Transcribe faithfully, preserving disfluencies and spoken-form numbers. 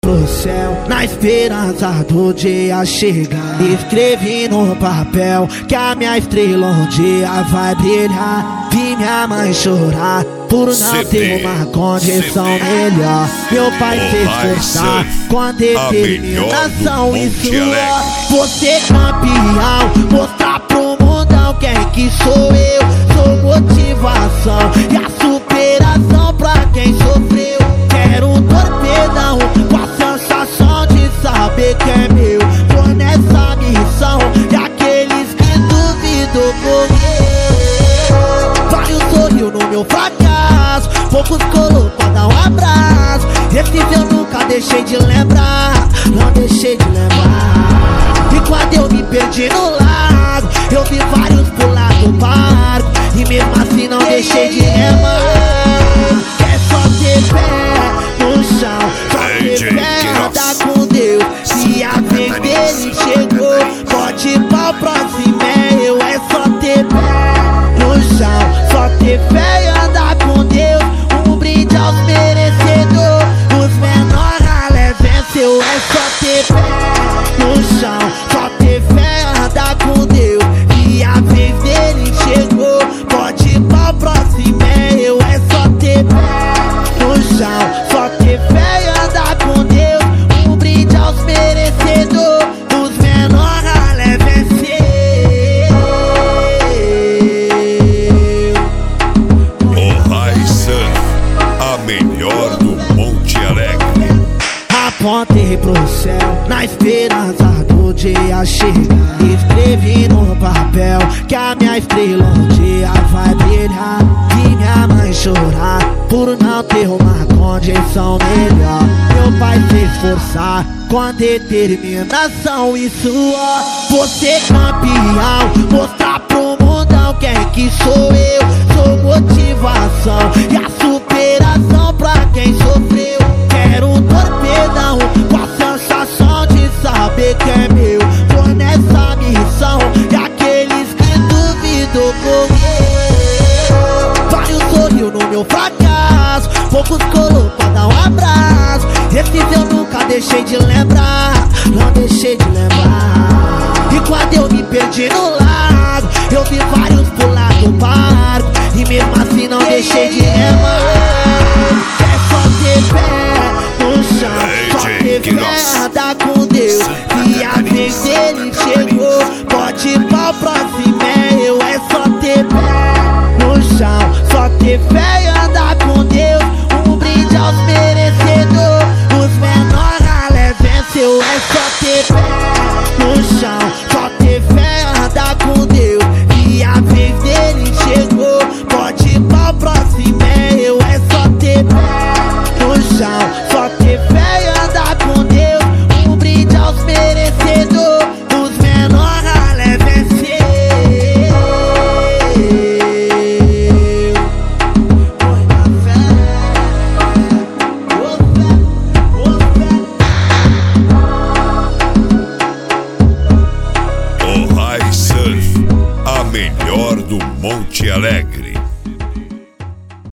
pro céu, na esperança do dia chegar. Escrevi no papel que a minha estrela um dia vai brilhar. Vi minha mãe chorar por não ter uma condição melhor. Meu pai se esforçar com a determinação e suor. Você campeão, mostrar pro mundão quem que sou eu. Sou motivação e a superação pra quem sofreu. Quero um torpedão com a sensação de saber que é meu. Tô nessa missão e aqueles que duvidam morrer. Vários sorriu no meu fracasso, poucos colocou a dar um abraço. Esses eu nunca deixei de lembrar, não deixei de lembrar. E quando eu me perdi no lago, eu vi vários pular do barco, e mesmo assim não deixei de remar. É só ter fé no chão, só ter fé, andar com Deus. Se a vez dele chegou, pode ir pra próxima, é eu. É só ter fé no chão, só ter fé e andar com Deus. Um brinde aos merecedores, os menores ralé venceu. É só ter fé no chão, só ter fé e andar com Deus. E a vez dele chegou, pode ir pra próxima, é eu. É só ter fé no chão, só ter fé e andar com Deus. Um brinde aos merecedores, os menores ralé venceu. O Raizan, a melhor do Monte Alegre. Apontei pro céu, na esperança do dia chegar. Escrevi no papel que a minha estrela um dia vai brilhar. Vi minha mãe chorar por não ter uma condição melhor. Meu pai se esforçar com a determinação e suor. Você campeão, mostrar pro mundão quem que sou eu. Sou motivação e a superação pra quem sofreu. Quero um torpedão com a sensação de saber que é meu. Tô nessa missão e aqueles que duvidam morrer. Vários sorriu no meu fracasso, poucos colocou a dar um abraço. Esses eu nunca deixei de lembrar, não deixei de lembrar. E quando eu me perdi no lago, eu vi vários pular do barco, e mesmo assim não deixei de remar. É só ter fé no chão, só ter fé, andar com Deus. E a vez dele chegou, pode ir pra próxima, é eu. É só ter fé no chão, só ter fé e andar com Deus. Um brinde aos merecedores, os menores ralé venceu. É só